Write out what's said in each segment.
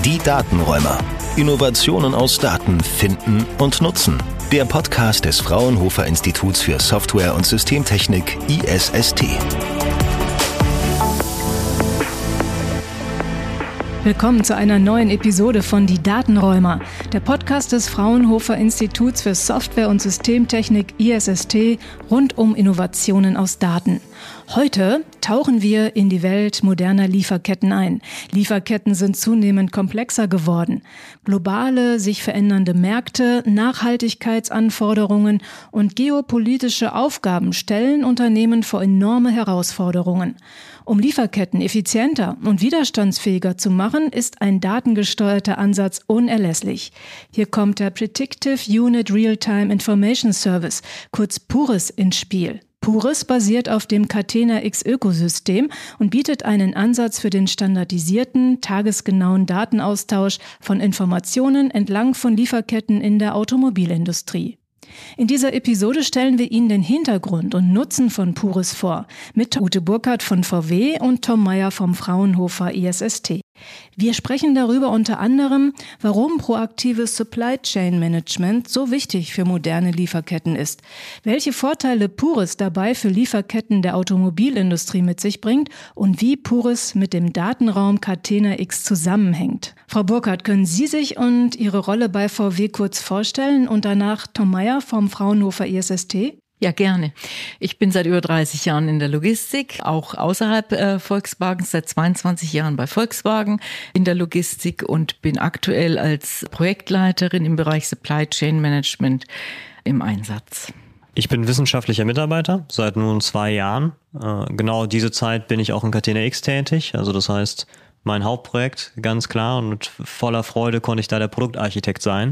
Die Datenräumer. Innovationen aus Daten finden und nutzen. Der Podcast des Fraunhofer Instituts für Software- und Systemtechnik ISST. Willkommen zu einer neuen Episode von Die Datenräumer, der Podcast des Fraunhofer Instituts für Software- und Systemtechnik ISST rund um Innovationen aus Daten. Heute tauchen wir in die Welt moderner Lieferketten ein. Lieferketten sind zunehmend komplexer geworden. Globale, sich verändernde Märkte, Nachhaltigkeitsanforderungen und geopolitische Aufgaben stellen Unternehmen vor enorme Herausforderungen. Um Lieferketten effizienter und widerstandsfähiger zu machen, ist ein datengesteuerter Ansatz unerlässlich. Hier kommt der Predictive Unit Real-Time Information Service, kurz PURIS, ins Spiel. PURIS basiert auf dem Catena-X-Ökosystem und bietet einen Ansatz für den standardisierten, tagesgenauen Datenaustausch von Informationen entlang von Lieferketten in der Automobilindustrie. In dieser Episode stellen wir Ihnen den Hintergrund und Nutzen von PURIS vor, mit Ute Burkhardt von VW und Tom Meyer vom Fraunhofer ISST. Wir sprechen darüber unter anderem, warum proaktives Supply Chain Management so wichtig für moderne Lieferketten ist, welche Vorteile PURIS dabei für Lieferketten der Automobilindustrie mit sich bringt und wie PURIS mit dem Datenraum Catena-X zusammenhängt. Frau Burkhardt, können Sie sich und Ihre Rolle bei VW kurz vorstellen und danach Tom Meyer vom Fraunhofer ISST? Ja, gerne. Ich bin seit über 30 Jahren in der Logistik, auch außerhalb Volkswagens, seit 22 Jahren bei Volkswagen in der Logistik und bin aktuell als Projektleiterin im Bereich Supply Chain Management im Einsatz. Ich bin wissenschaftlicher Mitarbeiter seit nun 2 Jahren. Genau diese Zeit bin ich auch in Catena-X tätig. Also das heißt, mein Hauptprojekt, ganz klar, und mit voller Freude konnte ich da der Produktarchitekt sein.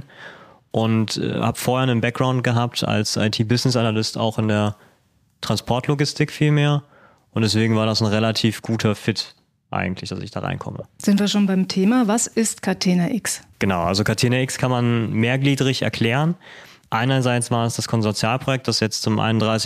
Und habe vorher einen Background gehabt als IT-Business-Analyst auch in der Transportlogistik vielmehr. Und deswegen war das ein relativ guter Fit eigentlich, dass ich da reinkomme. Sind wir schon beim Thema? Was ist Catena-X? Genau, also Catena-X kann man mehrgliedrig erklären. Einerseits war es das Konsortialprojekt, das jetzt zum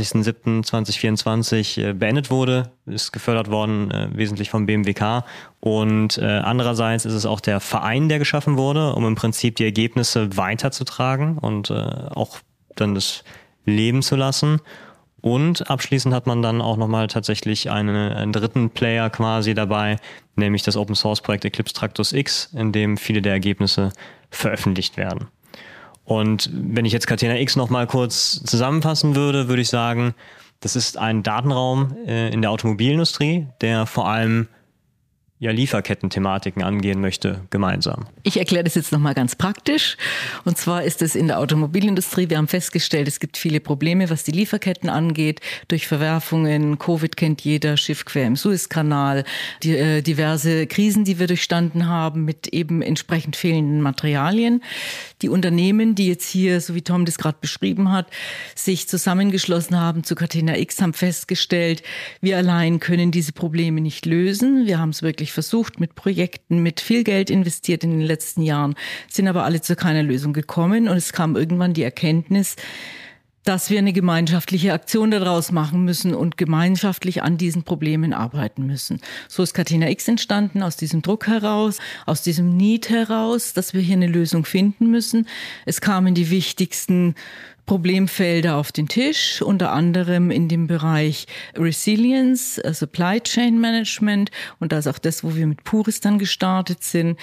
31.07.2024 beendet wurde, ist gefördert worden, wesentlich vom BMWK. Und andererseits ist es auch der Verein, der geschaffen wurde, um im Prinzip die Ergebnisse weiterzutragen und auch dann das leben zu lassen. Und abschließend hat man dann auch nochmal tatsächlich einen dritten Player quasi dabei, nämlich das Open-Source-Projekt Eclipse Tractus X, in dem viele der Ergebnisse veröffentlicht werden. Und wenn ich jetzt Catena-X noch mal kurz zusammenfassen würde, würde ich sagen, das ist ein Datenraum in der Automobilindustrie, der vor allem Lieferketten-Thematiken angehen möchte, gemeinsam. Ich erkläre das jetzt nochmal ganz praktisch. Und zwar ist es in der Automobilindustrie, wir haben festgestellt, es gibt viele Probleme, was die Lieferketten angeht, durch Verwerfungen, Covid kennt jeder, Schiff quer im Suezkanal, diverse Krisen, die wir durchstanden haben, mit eben entsprechend fehlenden Materialien. Die Unternehmen, die jetzt hier, so wie Tom das gerade beschrieben hat, sich zusammengeschlossen haben zu Catena-X, haben festgestellt, wir allein können diese Probleme nicht lösen. Wir haben es wirklich versucht mit Projekten, mit viel Geld investiert in den letzten Jahren, sind aber alle zu keiner Lösung gekommen und es kam irgendwann die Erkenntnis, dass wir eine gemeinschaftliche Aktion daraus machen müssen und gemeinschaftlich an diesen Problemen arbeiten müssen. So ist Catena-X entstanden, aus diesem Druck heraus, aus diesem Need heraus, dass wir hier eine Lösung finden müssen. Es kamen die wichtigsten Problemfelder auf den Tisch, unter anderem in dem Bereich Resilience, Supply Chain Management, und das ist auch das, wo wir mit PURIS dann gestartet sind.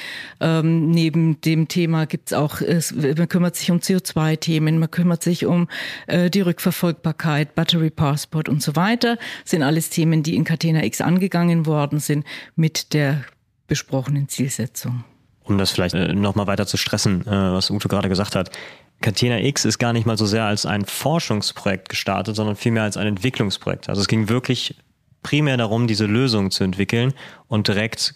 Neben dem Thema gibt's auch, man kümmert sich um CO2-Themen, man kümmert sich um die Rückverfolgbarkeit, Battery Passport und so weiter. Das sind alles Themen, die in Catena-X angegangen worden sind mit der besprochenen Zielsetzung. Um das vielleicht nochmal weiter zu stressen, was Ute gerade gesagt hat. Catena-X ist gar nicht mal so sehr als ein Forschungsprojekt gestartet, sondern vielmehr als ein Entwicklungsprojekt. Also es ging wirklich primär darum, diese Lösung zu entwickeln und direkt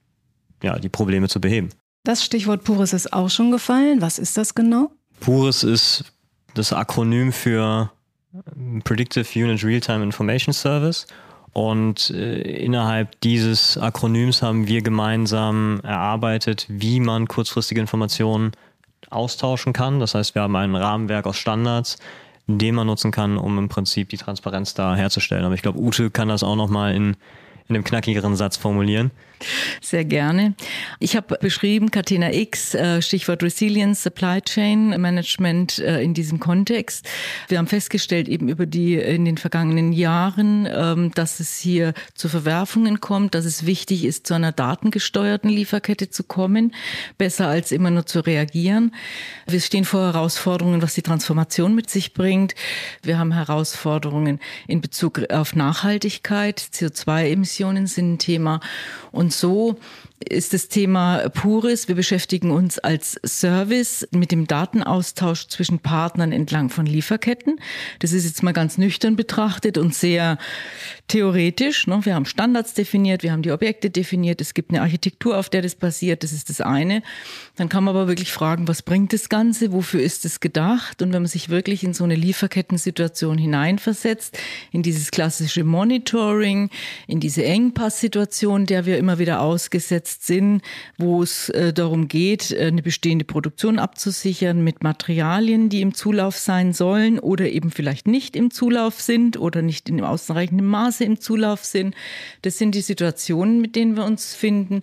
die Probleme zu beheben. Das Stichwort PURIS ist auch schon gefallen. Was ist das genau? PURIS ist das Akronym für Predictive Unit Real-Time Information Service. Und innerhalb dieses Akronyms haben wir gemeinsam erarbeitet, wie man kurzfristige Informationen austauschen kann. Das heißt, wir haben ein Rahmenwerk aus Standards, den man nutzen kann, um im Prinzip die Transparenz da herzustellen. Aber ich glaube, Ute kann das auch nochmal in einem knackigeren Satz formulieren. Sehr gerne. Ich habe beschrieben, Catena-X, Stichwort Resilience, Supply Chain Management in diesem Kontext. Wir haben festgestellt eben in den vergangenen Jahren, dass es hier zu Verwerfungen kommt, dass es wichtig ist, zu einer datengesteuerten Lieferkette zu kommen, besser als immer nur zu reagieren. Wir stehen vor Herausforderungen, was die Transformation mit sich bringt. Wir haben Herausforderungen in Bezug auf Nachhaltigkeit. CO2-Emissionen sind ein Thema. Und so ist das Thema Puris. Wir beschäftigen uns als Service mit dem Datenaustausch zwischen Partnern entlang von Lieferketten. Das ist jetzt mal ganz nüchtern betrachtet und sehr theoretisch. Wir haben Standards definiert, wir haben die Objekte definiert, es gibt eine Architektur, auf der das basiert, das ist das eine. Dann kann man aber wirklich fragen, was bringt das Ganze, wofür ist es gedacht? Und wenn man sich wirklich in so eine Lieferkettensituation hineinversetzt, in dieses klassische Monitoring, in diese Engpasssituation, der wir immer wieder ausgesetzt sind, wo es darum geht, eine bestehende Produktion abzusichern mit Materialien, die im Zulauf sein sollen oder eben vielleicht nicht im Zulauf sind oder nicht in ausreichendem Maße im Zulauf sind. Das sind die Situationen, mit denen wir uns finden.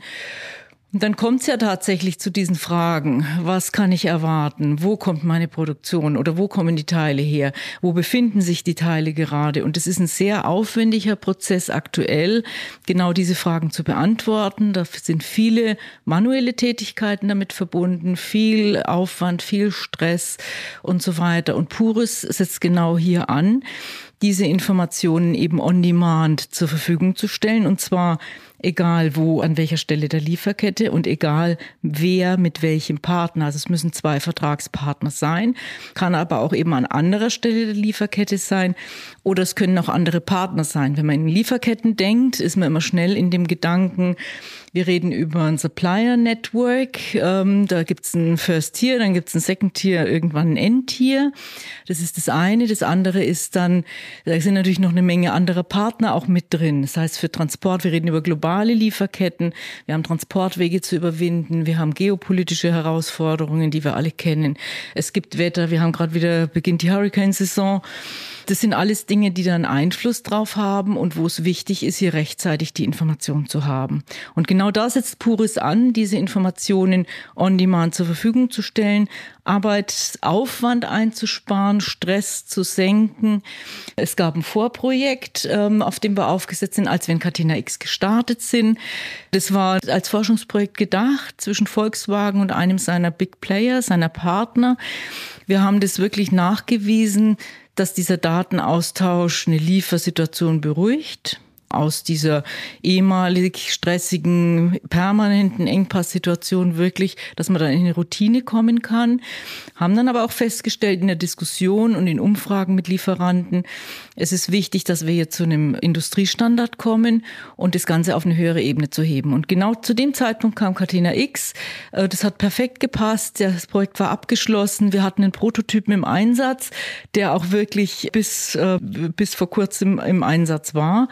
Und dann kommt es ja tatsächlich zu diesen Fragen. Was kann ich erwarten? Wo kommt meine Produktion oder wo kommen die Teile her? Wo befinden sich die Teile gerade? Und es ist ein sehr aufwendiger Prozess aktuell, genau diese Fragen zu beantworten. Da sind viele manuelle Tätigkeiten damit verbunden, viel Aufwand, viel Stress und so weiter. Und Puris setzt genau hier an, diese Informationen eben on demand zur Verfügung zu stellen, und zwar egal wo, an welcher Stelle der Lieferkette und egal wer mit welchem Partner. Also es müssen 2 Vertragspartner sein, kann aber auch eben an anderer Stelle der Lieferkette sein oder es können auch andere Partner sein. Wenn man in Lieferketten denkt, ist man immer schnell in dem Gedanken, wir reden über ein Supplier Network, da gibt's ein First Tier, dann gibt's ein Second Tier, irgendwann ein End Tier. Das ist das eine. Das andere ist dann, da sind natürlich noch eine Menge anderer Partner auch mit drin. Das heißt für Transport, wir reden über globale Lieferketten, wir haben Transportwege zu überwinden, wir haben geopolitische Herausforderungen, die wir alle kennen. Es gibt Wetter, wir haben gerade wieder, beginnt die Hurricane-Saison. Das sind alles Dinge, die dann Einfluss drauf haben und wo es wichtig ist, hier rechtzeitig die Information zu haben. Und genau da setzt Puris an, diese Informationen on demand zur Verfügung zu stellen, Arbeitsaufwand einzusparen, Stress zu senken. Es gab ein Vorprojekt, auf dem wir aufgesetzt sind, als wir in Catena-X gestartet sind. Das war als Forschungsprojekt gedacht zwischen Volkswagen und einem seiner Big Player, seiner Partner. Wir haben das wirklich nachgewiesen, dass dieser Datenaustausch eine Liefersituation beruhigt. Aus dieser ehemalig stressigen, permanenten Engpasssituation wirklich, dass man dann in eine Routine kommen kann. Haben dann aber auch festgestellt in der Diskussion und in Umfragen mit Lieferanten, es ist wichtig, dass wir jetzt zu einem Industriestandard kommen und das Ganze auf eine höhere Ebene zu heben. Und genau zu dem Zeitpunkt kam Catena-X. Das hat perfekt gepasst. Das Projekt war abgeschlossen. Wir hatten einen Prototypen im Einsatz, der auch wirklich bis vor kurzem im Einsatz war.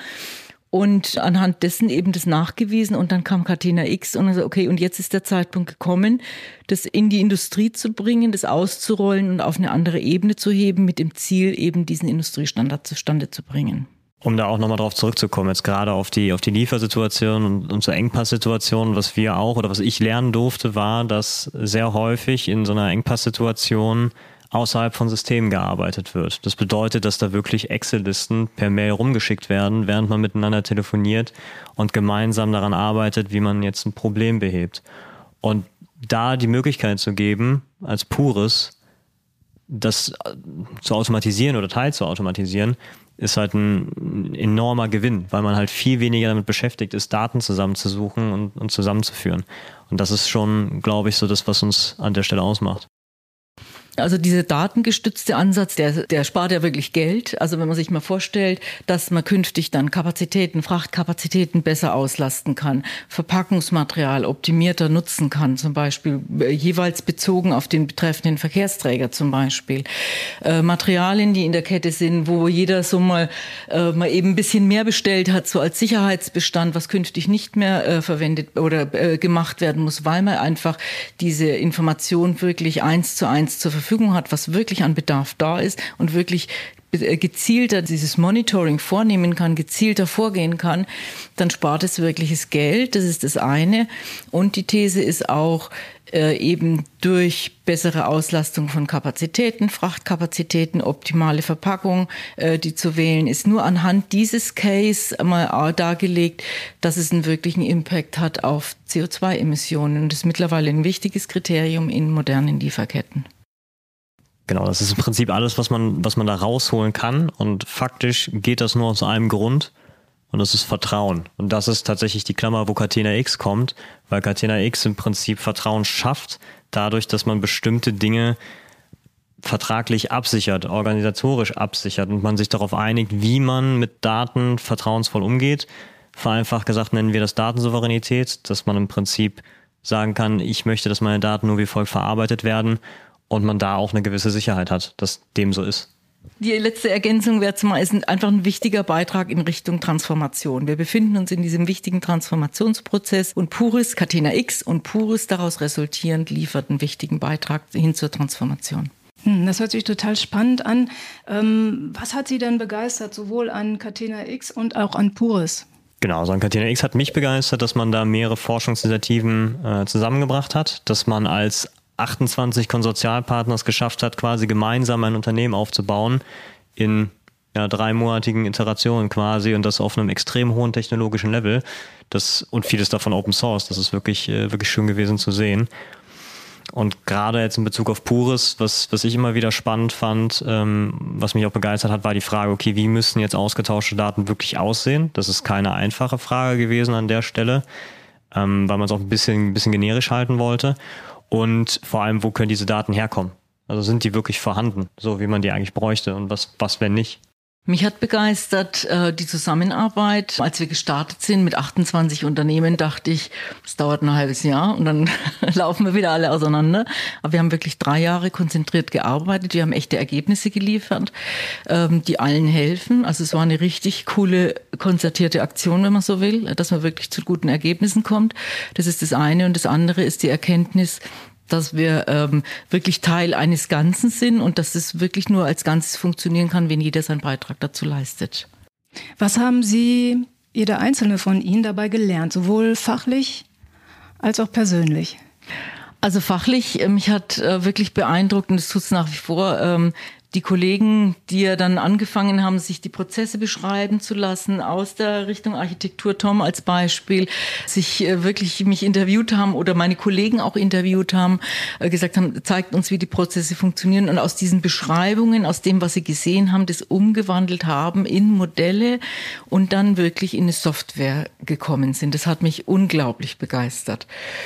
Und anhand dessen eben das nachgewiesen und dann kam Catena-X und dann so, okay, und jetzt ist der Zeitpunkt gekommen, das in die Industrie zu bringen, das auszurollen und auf eine andere Ebene zu heben, mit dem Ziel eben diesen Industriestandard zustande zu bringen. Um da auch nochmal drauf zurückzukommen, jetzt gerade auf die Liefersituation und zur Engpasssituation, was wir auch oder was ich lernen durfte, war, dass sehr häufig in so einer Engpasssituation außerhalb von Systemen gearbeitet wird. Das bedeutet, dass da wirklich Excel-Listen per Mail rumgeschickt werden, während man miteinander telefoniert und gemeinsam daran arbeitet, wie man jetzt ein Problem behebt. Und da die Möglichkeit zu geben, als Puris, das zu automatisieren oder teilzuautomatisieren, ist halt ein enormer Gewinn, weil man halt viel weniger damit beschäftigt ist, Daten zusammenzusuchen und zusammenzuführen. Und das ist schon, glaube ich, so das, was uns an der Stelle ausmacht. Also dieser datengestützte Ansatz, der spart ja wirklich Geld. Also wenn man sich mal vorstellt, dass man künftig dann Frachtkapazitäten besser auslasten kann, Verpackungsmaterial optimierter nutzen kann, zum Beispiel jeweils bezogen auf den betreffenden Verkehrsträger zum Beispiel. Materialien, die in der Kette sind, wo jeder so mal eben ein bisschen mehr bestellt hat, so als Sicherheitsbestand, was künftig nicht mehr verwendet oder gemacht werden muss, weil man einfach diese Information wirklich 1:1 zur Verfügung hat, was wirklich an Bedarf da ist und wirklich gezielter dieses Monitoring vornehmen kann, gezielter vorgehen kann, dann spart es wirkliches Geld. Das ist das eine. Und die These ist auch, eben durch bessere Auslastung von Kapazitäten, Frachtkapazitäten, optimale Verpackung, die zu wählen ist. Nur anhand dieses Case mal dargelegt, dass es einen wirklichen Impact hat auf CO2-Emissionen. Das ist mittlerweile ein wichtiges Kriterium in modernen Lieferketten. Genau, das ist im Prinzip alles, was man da rausholen kann. Und faktisch geht das nur aus einem Grund. Und das ist Vertrauen. Und das ist tatsächlich die Klammer, wo Catena-X kommt, weil Catena-X im Prinzip Vertrauen schafft, dadurch, dass man bestimmte Dinge vertraglich absichert, organisatorisch absichert und man sich darauf einigt, wie man mit Daten vertrauensvoll umgeht. Vereinfacht gesagt nennen wir das Datensouveränität, dass man im Prinzip sagen kann, ich möchte, dass meine Daten nur wie folgt verarbeitet werden und man da auch eine gewisse Sicherheit hat, dass dem so ist. Die letzte Ergänzung wäre zumal, ist einfach ein wichtiger Beitrag in Richtung Transformation. Wir befinden uns in diesem wichtigen Transformationsprozess und Puris, Catena-X und Puris daraus resultierend liefert einen wichtigen Beitrag hin zur Transformation. Das hört sich total spannend an. Was hat Sie denn begeistert, sowohl an Catena-X und auch an Puris? Genau, so an Catena-X hat mich begeistert, dass man da mehrere Forschungsinitiativen zusammengebracht hat, dass man als 28 Konsortialpartners geschafft hat, quasi gemeinsam ein Unternehmen aufzubauen in 3-monatigen Iterationen quasi und das auf einem extrem hohen technologischen Level. Und vieles davon Open Source. Das ist wirklich schön gewesen zu sehen. Und gerade jetzt in Bezug auf Puris, was ich immer wieder spannend fand, was mich auch begeistert hat, war die Frage, okay, wie müssen jetzt ausgetauschte Daten wirklich aussehen? Das ist keine einfache Frage gewesen an der Stelle, weil man es auch ein bisschen generisch halten wollte. Und vor allem, wo können diese Daten herkommen? Also sind die wirklich vorhanden, so wie man die eigentlich bräuchte und was wenn nicht? Mich hat begeistert die Zusammenarbeit. Als wir gestartet sind mit 28 Unternehmen, dachte ich, es dauert ein halbes Jahr und dann laufen wir wieder alle auseinander. Aber wir haben wirklich 3 Jahre konzentriert gearbeitet. Wir haben echte Ergebnisse geliefert, die allen helfen. Also es war eine richtig coole, konzertierte Aktion, wenn man so will, dass man wirklich zu guten Ergebnissen kommt. Das ist das eine. Und das andere ist die Erkenntnis, dass wir wirklich Teil eines Ganzen sind und dass es wirklich nur als Ganzes funktionieren kann, wenn jeder seinen Beitrag dazu leistet. Was haben Sie, jeder einzelne von Ihnen, dabei gelernt, sowohl fachlich als auch persönlich? Also fachlich, mich hat wirklich beeindruckt, und das tut es nach wie vor, die Kollegen, die ja dann angefangen haben, sich die Prozesse beschreiben zu lassen aus der Richtung Architektur, Tom als Beispiel, sich wirklich mich interviewt haben oder meine Kollegen auch interviewt haben, gesagt haben, zeigt uns, wie die Prozesse funktionieren und aus diesen Beschreibungen, aus dem, was sie gesehen haben, das umgewandelt haben in Modelle und dann wirklich in eine Software gekommen sind. Das hat mich unglaublich begeistert.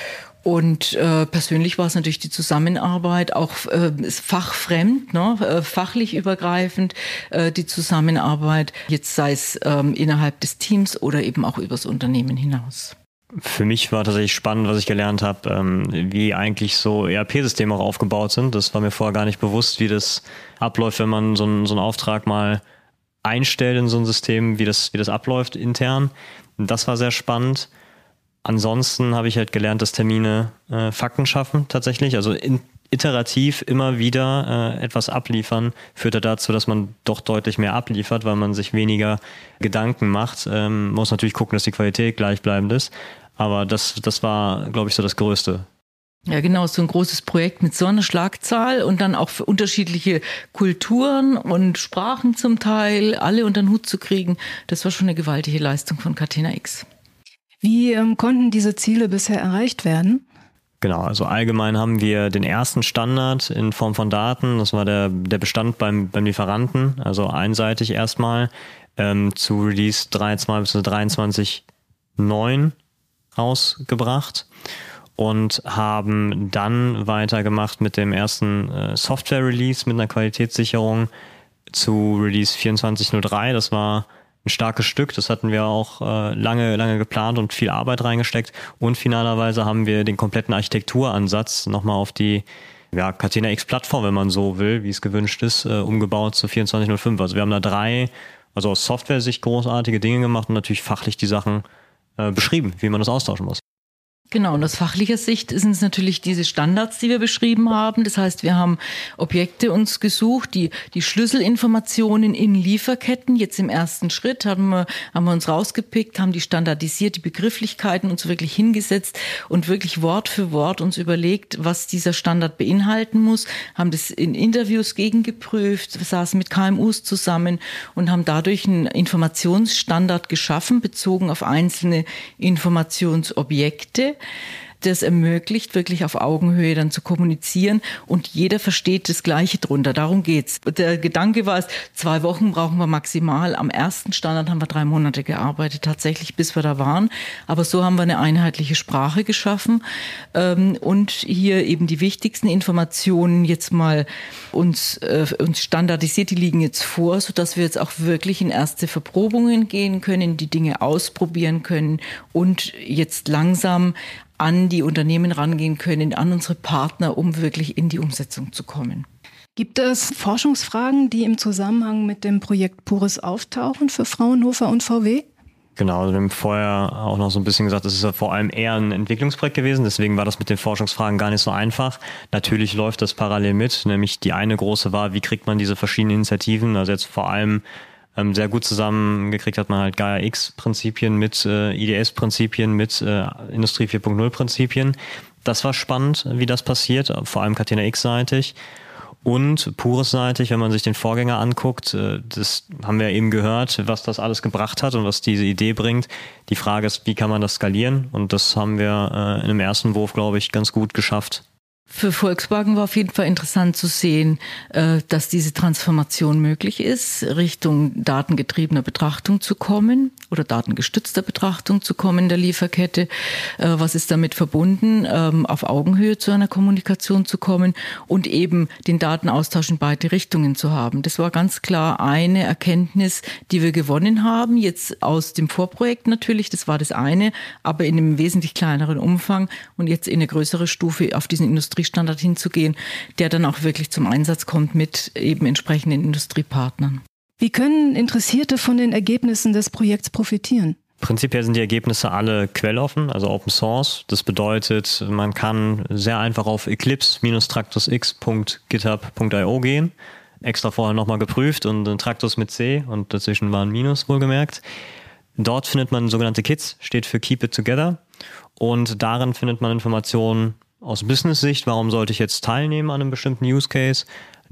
Und persönlich war es natürlich die Zusammenarbeit, auch fachfremd, ne? Fachlich übergreifend die Zusammenarbeit, jetzt sei es innerhalb des Teams oder eben auch übers Unternehmen hinaus. Für mich war tatsächlich spannend, was ich gelernt habe, wie eigentlich so ERP-Systeme auch aufgebaut sind. Das war mir vorher gar nicht bewusst, wie das abläuft, wenn man so einen Auftrag mal einstellt in so ein System, wie das abläuft intern. Das war sehr spannend. Ansonsten habe ich halt gelernt, dass Termine Fakten schaffen tatsächlich. Also iterativ immer wieder etwas abliefern führt ja dazu, dass man doch deutlich mehr abliefert, weil man sich weniger Gedanken macht. Muss natürlich gucken, dass die Qualität gleichbleibend ist. Aber das war, glaube ich, so das Größte. Ja, genau, so ein großes Projekt mit so einer Schlagzahl und dann auch für unterschiedliche Kulturen und Sprachen zum Teil, alle unter den Hut zu kriegen, das war schon eine gewaltige Leistung von Catena-X. Wie konnten diese Ziele bisher erreicht werden? Genau, also allgemein haben wir den ersten Standard in Form von Daten, das war der Bestand beim Lieferanten, also einseitig erstmal zu Release 3.2 bis 23.9 rausgebracht und haben dann weitergemacht mit dem ersten Software-Release mit einer Qualitätssicherung zu Release 24.03, das war ein starkes Stück, das hatten wir auch lange geplant und viel Arbeit reingesteckt. Und finalerweise haben wir den kompletten Architekturansatz nochmal auf die Catena-X-Plattform, wenn man so will, wie es gewünscht ist, umgebaut zu 24.05. Also wir haben da 3, also aus Software-Sicht großartige Dinge gemacht und natürlich fachlich die Sachen beschrieben, wie man das austauschen muss. Genau, und aus fachlicher Sicht sind es natürlich diese Standards, die wir beschrieben haben. Das heißt, wir haben Objekte uns gesucht, die Schlüsselinformationen in Lieferketten. Jetzt im ersten Schritt haben wir uns rausgepickt, haben die standardisiert, die Begrifflichkeiten uns wirklich hingesetzt und wirklich Wort für Wort uns überlegt, was dieser Standard beinhalten muss, haben das in Interviews gegengeprüft, wir saßen mit KMUs zusammen und haben dadurch einen Informationsstandard geschaffen, bezogen auf einzelne Informationsobjekte. Das ermöglicht, wirklich auf Augenhöhe dann zu kommunizieren und jeder versteht das Gleiche drunter. Darum geht's. Der Gedanke war es, 2 Wochen brauchen wir maximal. Am ersten Standard haben wir 3 Monate gearbeitet, tatsächlich, bis wir da waren. Aber so haben wir eine einheitliche Sprache geschaffen und hier eben die wichtigsten Informationen jetzt mal uns standardisiert. Die liegen jetzt vor, sodass wir jetzt auch wirklich in erste Verprobungen gehen können, die Dinge ausprobieren können und jetzt langsam an die Unternehmen rangehen können, an unsere Partner, um wirklich in die Umsetzung zu kommen. Gibt es Forschungsfragen, die im Zusammenhang mit dem Projekt Pures auftauchen für Fraunhofer und VW? Genau, also wir haben vorher auch noch so ein bisschen gesagt, das ist ja vor allem eher ein Entwicklungsprojekt gewesen, deswegen war das mit den Forschungsfragen gar nicht so einfach. Natürlich läuft das parallel mit, nämlich die eine große war, wie kriegt man diese verschiedenen Initiativen, also jetzt vor allem sehr gut zusammengekriegt hat man halt Gaia-X-Prinzipien mit IDS-Prinzipien, mit Industrie 4.0-Prinzipien. Das war spannend, wie das passiert, vor allem Catena-X-seitig. Und Pures-seitig, wenn man sich den Vorgänger anguckt, das haben wir eben gehört, was das alles gebracht hat und was diese Idee bringt. Die Frage ist, wie kann man das skalieren? Und das haben wir in einem ersten Wurf, glaube ich, ganz gut geschafft. Für Volkswagen war auf jeden Fall interessant zu sehen, dass diese Transformation möglich ist, Richtung datengetriebener Betrachtung zu kommen oder datengestützter Betrachtung zu kommen in der Lieferkette. Was ist damit verbunden, auf Augenhöhe zu einer Kommunikation zu kommen und eben den Datenaustausch in beide Richtungen zu haben. Das war ganz klar eine Erkenntnis, die wir gewonnen haben, jetzt aus dem Vorprojekt natürlich, das war das eine, aber in einem wesentlich kleineren Umfang und jetzt in eine größere Stufe auf diesen Industriestandard hinzugehen, der dann auch wirklich zum Einsatz kommt mit eben entsprechenden Industriepartnern. Wie können Interessierte von den Ergebnissen des Projekts profitieren? Prinzipiell sind die Ergebnisse alle quelloffen, also Open Source. Das bedeutet, man kann sehr einfach auf eclipse-tractusx.github.io gehen. Extra vorher nochmal geprüft und Tractus mit C und dazwischen war ein Minus wohlgemerkt. Dort findet man sogenannte Kits, steht für Keep It Together. Und darin findet man Informationen aus Business-Sicht, warum sollte ich jetzt teilnehmen an einem bestimmten Use Case,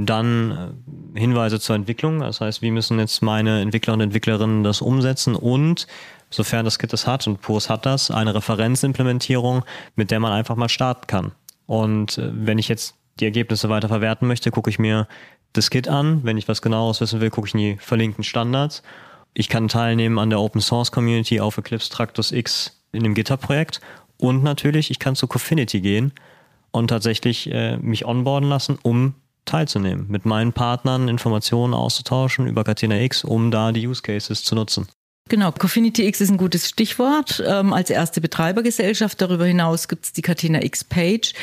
dann Hinweise zur Entwicklung, das heißt, wie müssen jetzt meine Entwickler und Entwicklerinnen das umsetzen und, sofern das Kit das hat, und Pures hat das, eine Referenzimplementierung, mit der man einfach mal starten kann. Und wenn ich jetzt die Ergebnisse weiter verwerten möchte, gucke ich mir das Kit an, wenn ich was Genaueres wissen will, gucke ich in die verlinkten Standards. Ich kann teilnehmen an der Open Source Community auf Eclipse Tractus X in dem GitHub-Projekt. Und natürlich, ich kann zu Cofinity gehen und tatsächlich mich onboarden lassen, um teilzunehmen, mit meinen Partnern Informationen auszutauschen über Catena-X, um da die Use Cases zu nutzen. Genau, Cofinity X ist ein gutes Stichwort. Als erste Betreibergesellschaft, darüber hinaus gibt es die Catena-X-Page,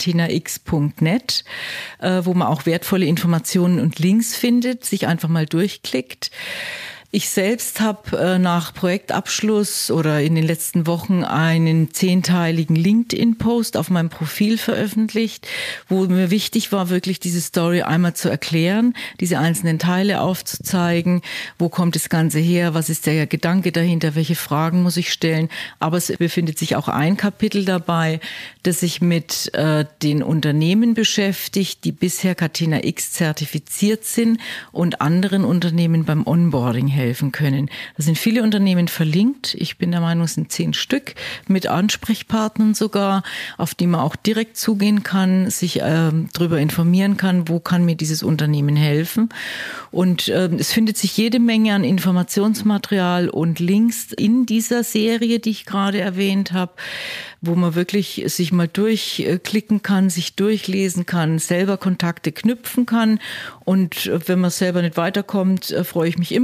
catenax.net, wo man auch wertvolle Informationen und Links findet, sich einfach mal durchklickt. Ich selbst habe nach Projektabschluss oder in den letzten Wochen einen 10-teiligen LinkedIn-Post auf meinem Profil veröffentlicht, wo mir wichtig war, wirklich diese Story einmal zu erklären, diese einzelnen Teile aufzuzeigen, wo kommt das Ganze her, was ist der Gedanke dahinter, welche Fragen muss ich stellen. Aber es befindet sich auch ein Kapitel dabei, das sich mit den Unternehmen beschäftigt, die bisher Catena-X zertifiziert sind und anderen Unternehmen beim Onboarding helfen können. Da sind viele Unternehmen verlinkt. Ich bin der Meinung, es sind 10 Stück mit Ansprechpartnern sogar, auf die man auch direkt zugehen kann, sich darüber informieren kann, wo kann mir dieses Unternehmen helfen. Und es findet sich jede Menge an Informationsmaterial und Links in dieser Serie, die ich gerade erwähnt habe, wo man wirklich sich mal durchklicken kann, sich durchlesen kann, selber Kontakte knüpfen kann. Und wenn man selber nicht weiterkommt, freue ich mich immer über Vernetzung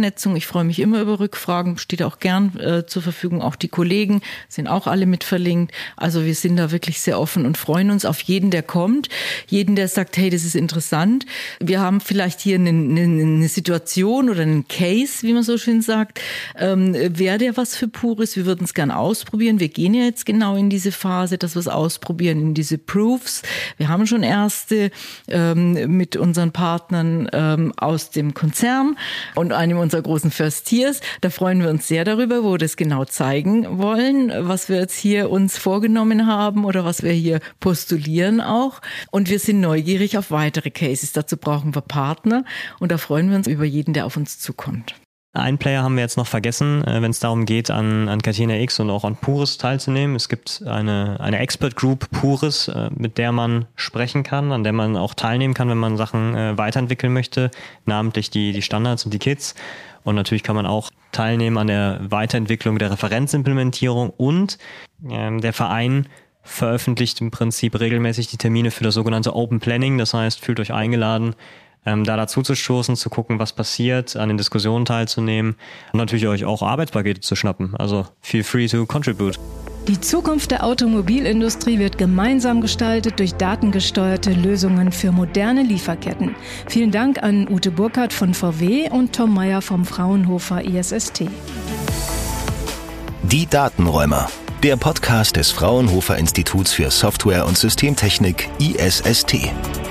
Vernetzung. Ich freue mich immer über Rückfragen, steht auch gern zur Verfügung. Auch die Kollegen sind auch alle mit verlinkt. Also wir sind da wirklich sehr offen und freuen uns auf jeden, der kommt. Jeden, der sagt, hey, das ist interessant. Wir haben vielleicht hier eine Situation oder einen Case, wie man so schön sagt. Wäre der was für Pures? Wir würden es gern ausprobieren. Wir gehen ja jetzt genau in diese Phase, dass wir es ausprobieren, in diese Proofs. Wir haben schon erste mit unseren Partnern aus dem Konzern und einem unserer großen First-Tiers. Da freuen wir uns sehr darüber, wo wir das genau zeigen wollen, was wir jetzt hier uns vorgenommen haben oder was wir hier postulieren auch. Und wir sind neugierig auf weitere Cases. Dazu brauchen wir Partner und da freuen wir uns über jeden, der auf uns zukommt. Einen Player haben wir jetzt noch vergessen, wenn es darum geht, an Catena X und auch an Puris teilzunehmen. Es gibt eine Expert Group Puris, mit der man sprechen kann, an der man auch teilnehmen kann, wenn man Sachen weiterentwickeln möchte, namentlich die Standards und die Kits. Und natürlich kann man auch teilnehmen an der Weiterentwicklung der Referenzimplementierung und der Verein veröffentlicht im Prinzip regelmäßig die Termine für das sogenannte Open Planning. Das heißt, fühlt euch eingeladen, da dazu zu stoßen, zu gucken, was passiert, an den Diskussionen teilzunehmen und natürlich euch auch Arbeitspakete zu schnappen. Also feel free to contribute. Die Zukunft der Automobilindustrie wird gemeinsam gestaltet durch datengesteuerte Lösungen für moderne Lieferketten. Vielen Dank an Ute Burkhardt von VW und Tom Meyer vom Fraunhofer ISST. Die Datenräumer, der Podcast des Fraunhofer Instituts für Software und Systemtechnik ISST.